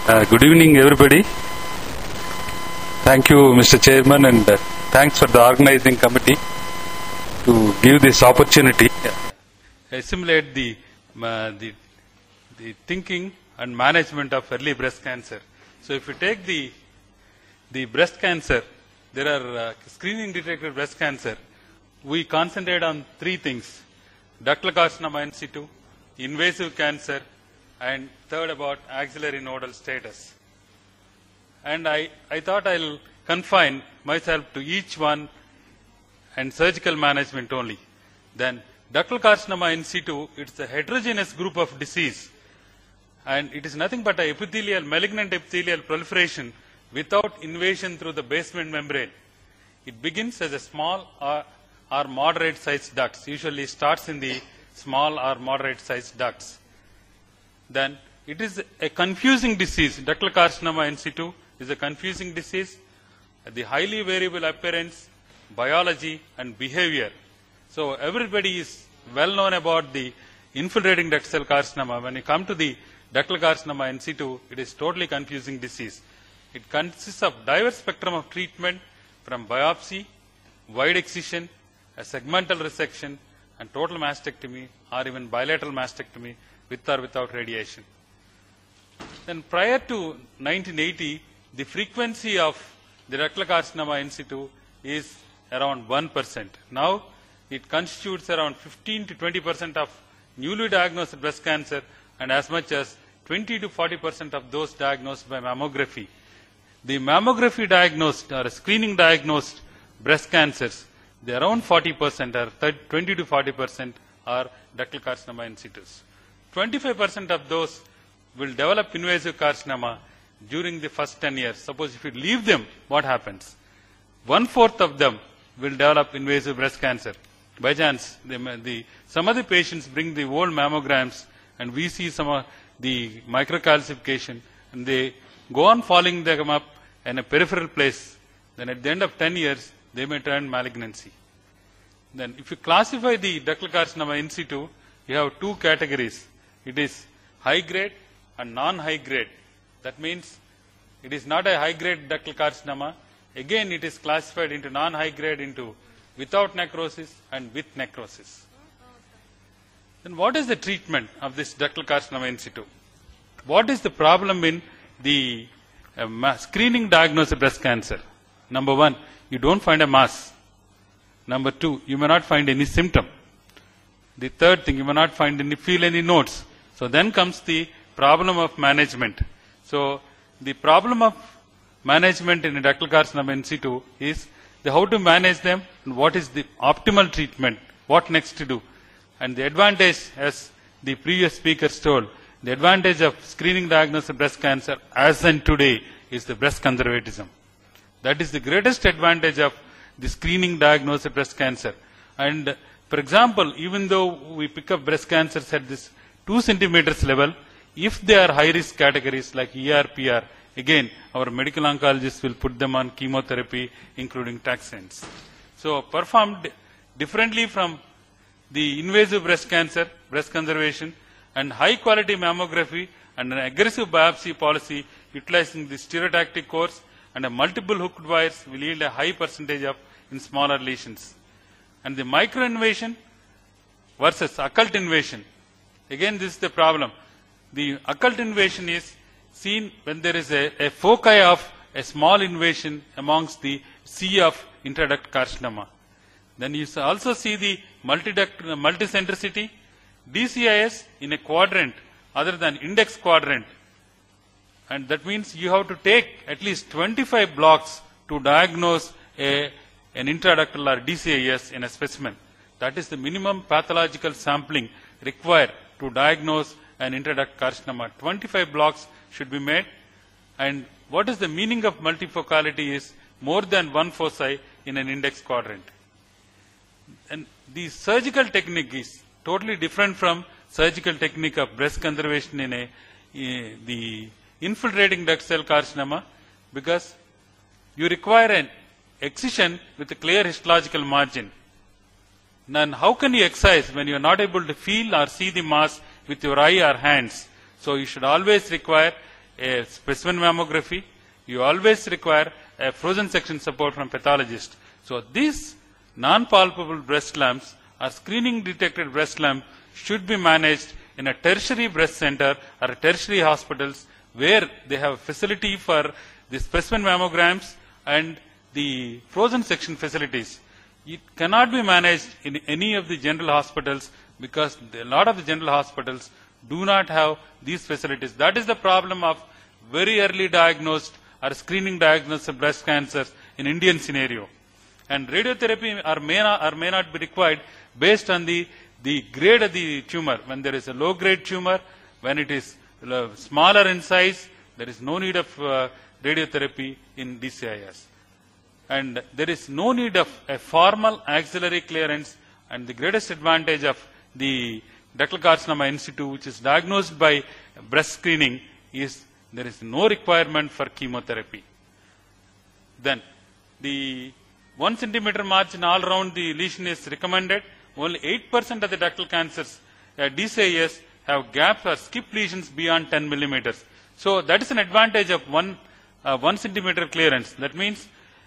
Good evening, everybody. Thank you, Mr. Chairman, and thanks for the organizing committee to give this opportunity. Assimilate the thinking and management of early breast cancer. So, if you take the breast cancer, there are screening detected breast cancer. We concentrate on three things: ductal carcinoma in situ, invasive cancer, and third about axillary nodal status. And I thought I'll confine myself to each one and surgical management only. Then ductal carcinoma in situ, it's a heterogeneous group of disease, and it is nothing but a malignant epithelial proliferation without invasion through the basement membrane. It begins as a small or moderate sized ducts, usually starts in the small or moderate sized ducts. Then it is a confusing disease. Ductal carcinoma in situ is a confusing disease. The highly variable appearance, biology and behavior. So everybody is well known about the infiltrating ductal cell carcinoma. When you come to the ductal carcinoma in situ, it is totally confusing disease. It consists of diverse spectrum of treatment from biopsy, wide excision, a segmental resection, and total mastectomy or even bilateral mastectomy with or without radiation. Then prior to 1980, the frequency of the ductal carcinoma in situ is around 1%. Now it constitutes around 15 to 20% of newly diagnosed breast cancer and as much as 20 to 40% of those diagnosed by mammography. The mammography diagnosed or screening diagnosed breast cancers, they are around 40% or 20 to 40% are ductal carcinoma in situ. 25% of those will develop invasive carcinoma during the first 10 years. Suppose if you leave them, what happens? 1/4 of them will develop invasive breast cancer. By chance, some of the patients bring the old mammograms and we see some of the microcalcification and they go on following them up in a peripheral place. Then at the end of 10 years, they may turn malignancy. Then if you classify the ductal carcinoma in situ, you have two categories. It is high grade and non-high grade. That means it is not a high grade ductal carcinoma. Again, it is classified into non-high grade into without necrosis and with necrosis. Then what is the treatment of this ductal carcinoma in situ? What is the problem in the screening diagnosed breast cancer? Number one, you don't find a mass. Number two, you may not find any symptom. The third thing, you may not feel any nodes. So then comes the problem of management. So the problem of management in a ductal carcinoma in situ is how to manage them and what is the optimal treatment, what next to do. And the advantage, as the previous speakers told, the advantage of screening diagnosed breast cancer as and today is the breast conservatism. That is the greatest advantage of the screening diagnosed breast cancer. And for example, even though we pick up breast cancers at this 2 centimeters level, if they are high risk categories like ER/PR, again our medical oncologists will put them on chemotherapy including taxanes. So performed differently from the invasive breast cancer, breast conservation, and high quality mammography and an aggressive biopsy policy utilizing the stereotactic course and a multiple hooked wires will yield a high percentage of in smaller lesions. And the microinvasion versus occult invasion. Again, this is the problem. The occult invasion is seen when there is a foci of a small invasion amongst the sea of intraduct carcinoma. Then you also see the multicentricity, DCIS in a quadrant other than index quadrant. And that means you have to take at least 25 blocks to diagnose an intraductal or DCIS in a specimen. That is the minimum pathological sampling required to diagnose an intraduct carcinoma. 25 blocks should be made. And what is the meaning of multifocality is more than one foci in an index quadrant. And the surgical technique is totally different from surgical technique of breast conservation in the infiltrating ductal cell carcinoma, because you require an excision with a clear histological margin. Then how can you excise when you are not able to feel or see the mass with your eye or hands? So you should always require a specimen mammography. You always require a frozen section support from pathologist. So these non-palpable breast lumps or screening detected breast lump should be managed in a tertiary breast center or a tertiary hospitals where they have facility for the specimen mammograms and the frozen section facilities. It cannot be managed in any of the general hospitals because a lot of the general hospitals do not have these facilities. That is the problem of very early diagnosed or screening diagnosis of breast cancers in Indian scenario. And radiotherapy may not be required based on the grade of the tumor. When there is a low grade tumor, when it is smaller in size, there is no need of radiotherapy in DCIS. And there is no need of a formal axillary clearance, and the greatest advantage of the ductal carcinoma in situ, which is diagnosed by breast screening, is there is no requirement for chemotherapy. Then the 1 centimeter margin all around the lesion is recommended. Only 8% of the ductal cancers at DCIS have gaps or skip lesions beyond 10 millimeters. So that is an advantage of 1 centimeter clearance. That means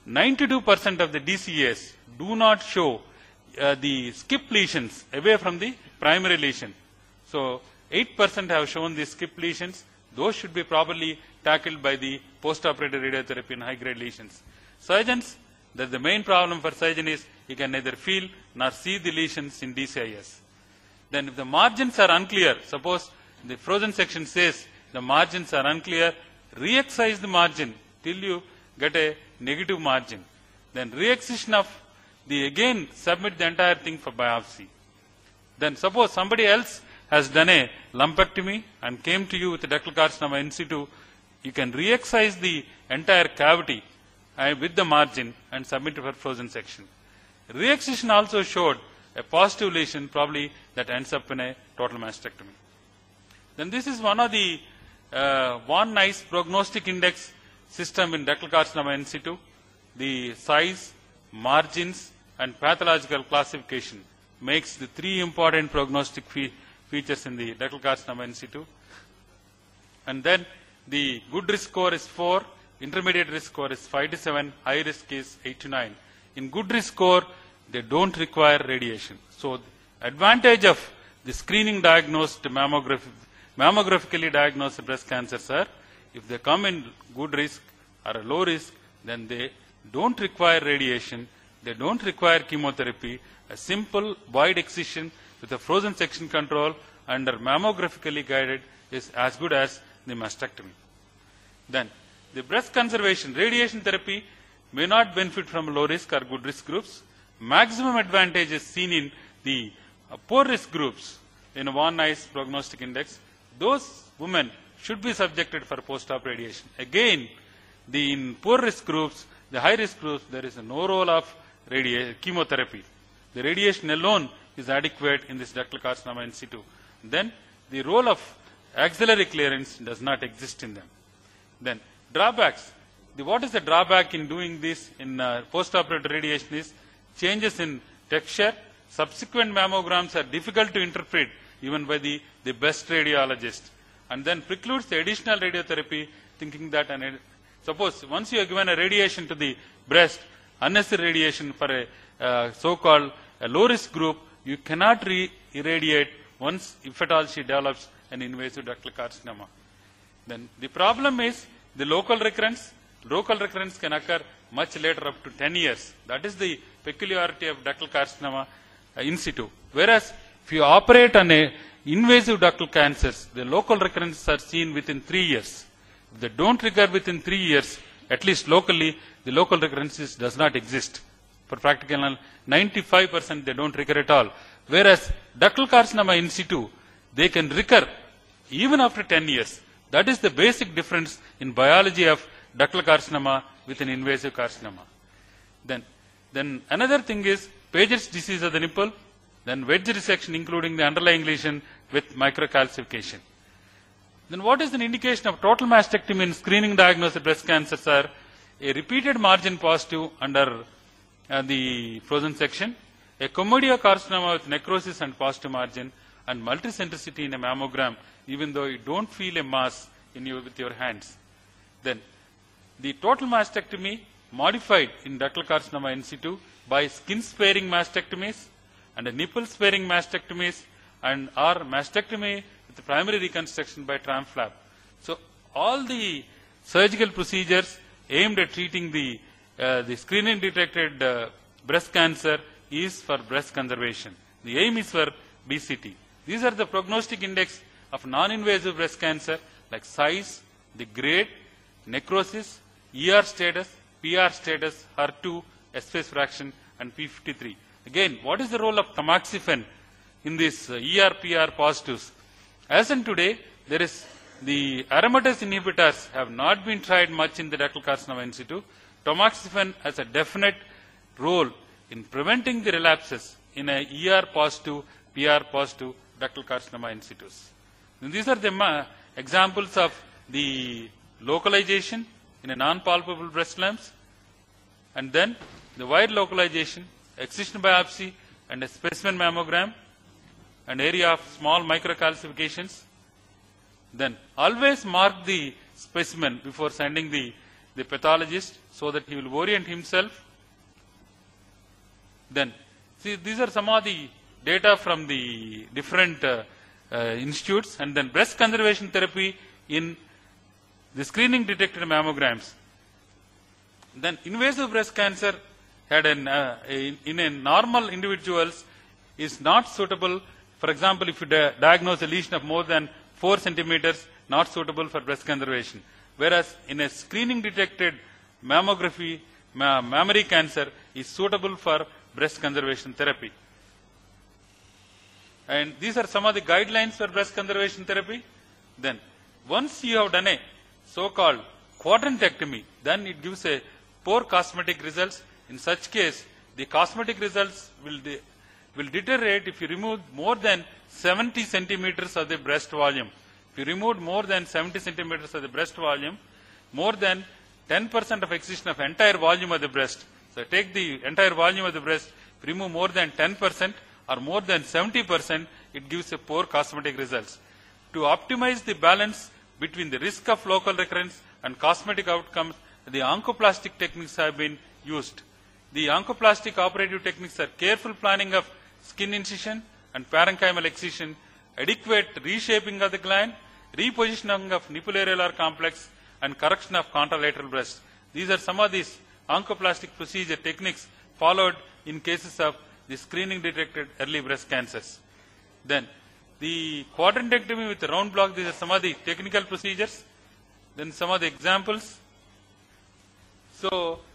92% of the DCAs do not show the skip lesions away from the primary lesion. So 8% have shown the skip lesions. Those should be properly tackled by the post-operative radiotherapy in high-grade lesions. Surgeons, the main problem for surgeon is he can neither feel nor see the lesions in DCIS. Then if the margins are unclear, suppose the frozen section says the margins are unclear, re-excise the margin till you get a negative margin. Then re-excision of again submit the entire thing for biopsy. Then suppose somebody else has done a lumpectomy and came to you with a ductal carcinoma in situ, you can re-excise the entire cavity with the margin and submit it for frozen section. Re-excision also showed a positive lesion, probably that ends up in a total mastectomy. Then this is one of the Von Nuys prognostic index system in ductal carcinoma in situ. The size, margins, and pathological classification makes the 3 important prognostic features in the ductal carcinoma in situ. And then the good risk score is 4, intermediate risk score is 5 to 7, high risk is 8 to 9. In good risk score, they don't require radiation. So the advantage of the screening diagnosed mammographically diagnosed breast cancers are, if they come in good risk or a low risk, then they don't require radiation, they don't require chemotherapy. A simple wide excision with a frozen section control under mammographically guided is as good as the mastectomy. Then the breast conservation, radiation therapy may not benefit from low risk or good risk groups. Maximum advantage is seen in the poor risk groups in a Von Nuys prognostic index. Those women should be subjected for post-op radiation. Again, in poor risk groups, the high risk groups, there is no role of chemotherapy. The radiation alone is adequate in this ductal carcinoma in situ. Then the role of axillary clearance does not exist in them. Then drawbacks. What is the drawback in doing this in post-operative radiation is changes in texture. Subsequent mammograms are difficult to interpret even by the best radiologist, and then precludes the additional radiotherapy, thinking that suppose once you have given a radiation to the breast, unnecessary radiation for a so-called low risk group, you cannot irradiate once, if at all, she develops an invasive ductal carcinoma. Then the problem is the local recurrence. Local recurrence can occur much later, up to 10 years. That is the peculiarity of ductal carcinoma in situ. Whereas if you operate on a invasive ductal cancers, the local recurrences are seen within 3 years. If they don't recur within 3 years, at least locally, the local recurrences does not exist. For practical, 95% they don't recur at all. Whereas ductal carcinoma in situ, they can recur even after 10 years. That is the basic difference in biology of ductal carcinoma with an invasive carcinoma. Then another thing is Paget's disease of the nipple, then wedge resection including the underlying lesion with microcalcification. Then what is an indication of total mastectomy in screening diagnosed breast cancers are a repeated margin positive under the frozen section, a chlamydocarcinoma with necrosis and positive margin, and multicentricity in a mammogram, even though you don't feel a mass with your hands. Then the total mastectomy modified in ductal carcinoma in situ by skin sparing mastectomies and nipple sparing mastectomies and or mastectomy with primary reconstruction by tram flap. So all the surgical procedures aimed at treating the screening detected breast cancer is for breast conservation. The aim is for BCT. These are the prognostic index of non-invasive breast cancer like size, the grade, necrosis, ER status, PR status, HER2, S-phase fraction and P53. Again, what is the role of tamoxifen in these ER-PR positives? As in today, there is the aromatase inhibitors have not been tried much in the ductal carcinoma in situ. Tamoxifen has a definite role in preventing the relapses in a ER positive, PR positive ductal carcinoma in situ. And these are the examples of the localization in a non-palpable breast lumps, and then the wide localization, excision biopsy and a specimen mammogram, and area of small microcalcifications. Then always mark the specimen before sending the pathologist so that he will orient himself. Then see, these are some of the data from the different institutes, and then breast conservation therapy in the screening detected mammograms. Then invasive breast cancer had in a normal individuals is not suitable. For example, if you diagnose a lesion of more than 4 centimeters, not suitable for breast conservation. Whereas in a screening detected mammography, mammary cancer is suitable for breast conservation therapy. And these are some of the guidelines for breast conservation therapy. Then once you have done a so-called quadrantectomy, then it gives a poor cosmetic results. In such case, the cosmetic results will deteriorate if you remove more than 70 centimeters of the breast volume. If you remove more than 70 centimeters of the breast volume, more than 10% of excision of entire volume of the breast. So take the entire volume of the breast, remove more than 10% or more than 70%, it gives a poor cosmetic results. To optimize the balance between the risk of local recurrence and cosmetic outcomes, the oncoplastic techniques have been used. The oncoplastic operative techniques are careful planning of skin incision and parenchymal excision, adequate reshaping of the gland, repositioning of nipple areolar complex, and correction of contralateral breast. These are some of these oncoplastic procedure techniques followed in cases of the screening detected early breast cancers. Then the quadrantectomy with the round block, these are some of the technical procedures. Then some of the examples. So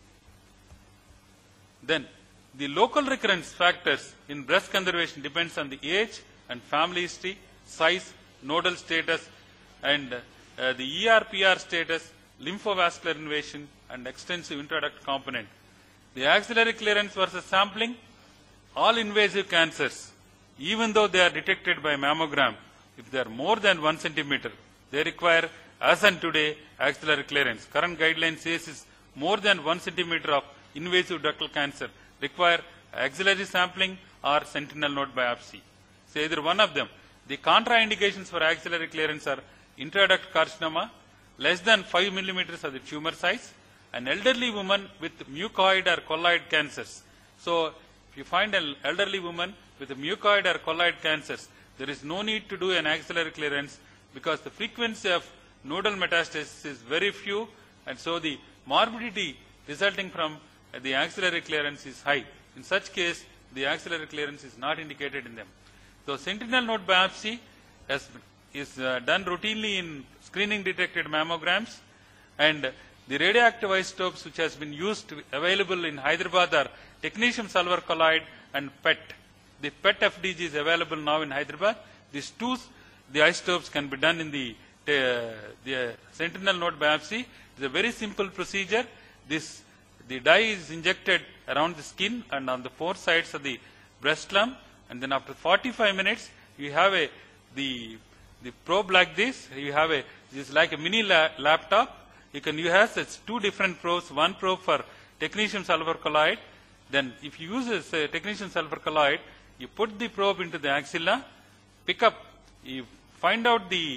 then the local recurrence factors in breast conservation depends on the age and family history, size, nodal status, and the ER-PR status, lymphovascular invasion, and extensive intraduct component. The axillary clearance versus sampling, all invasive cancers, even though they are detected by mammogram, if they are more than 1 centimeter, they require, as on today, axillary clearance. Current guideline says is more than 1 centimeter of invasive ductal cancer require axillary sampling or sentinel node biopsy. So either one of them. The contraindications for axillary clearance are intraduct carcinoma, less than 5 millimeters of the tumor size, an elderly woman with mucoid or colloid cancers. So if you find an elderly woman with a mucoid or colloid cancers, there is no need to do an axillary clearance because the frequency of nodal metastasis is very few, and so the morbidity resulting from the axillary clearance is high. In such case, the axillary clearance is not indicated in them. So sentinel node biopsy is done routinely in screening detected mammograms, and the radioactive isotopes which has been used available in Hyderabad are technetium sulfur colloid and PET. The PET FDG is available now in Hyderabad. These two, the isotopes can be done in the sentinel node biopsy. It's a very simple procedure. The dye is injected around the skin and on the 4 sides of the breast lump, and then after 45 minutes, you have the probe like this. You have this is like a mini laptop. You have 2 different probes. One probe for technetium sulfur colloid. Then, if you use this technetium sulfur colloid, you put the probe into the axilla, pick up, you find out the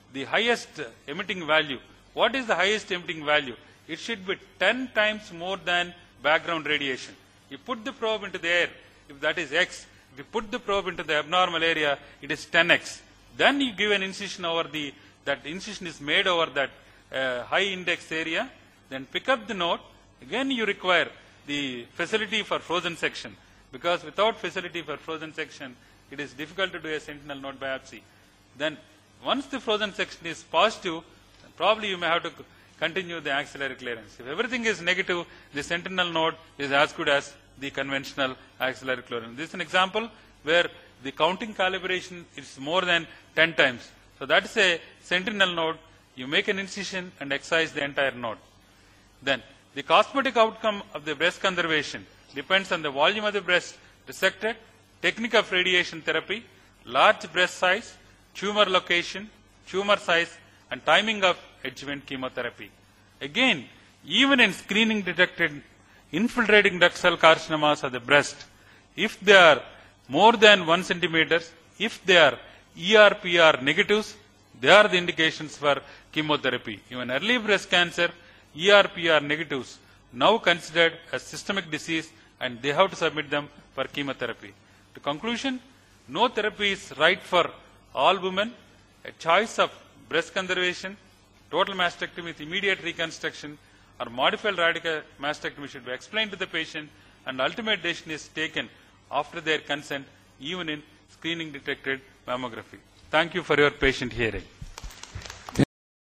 the highest emitting value. What is the highest emitting value? It should be 10 times more than background radiation. You put the probe into the air, if that is X, if you put the probe into the abnormal area, it is 10X. Then you give an incision over that incision is made over that high index area, then pick up the node. Again you require the facility for frozen section, because without facility for frozen section, it is difficult to do a sentinel node biopsy. Then once the frozen section is positive, probably you may have to continue the axillary clearance. If everything is negative, the sentinel node is as good as the conventional axillary clearance. This is an example where the counting calibration is more than 10 times. So that is a sentinel node. You make an incision and excise the entire node. Then the cosmetic outcome of the breast conservation depends on the volume of the breast resected, technique of radiation therapy, large breast size, tumor location, tumor size, and timing of adjuvant chemotherapy. Again, even in screening detected infiltrating duct cell carcinomas of the breast, if they are more than 1 centimeter, if they are ER/PR negatives, they are the indications for chemotherapy. Even early breast cancer, ER/PR negatives now considered as systemic disease, and they have to submit them for chemotherapy. To conclusion, no therapy is right for all women. A choice of breast conservation, total mastectomy with immediate reconstruction, or modified radical mastectomy should be explained to the patient, and ultimate decision is taken after their consent, even in screening detected mammography. Thank you for your patient hearing.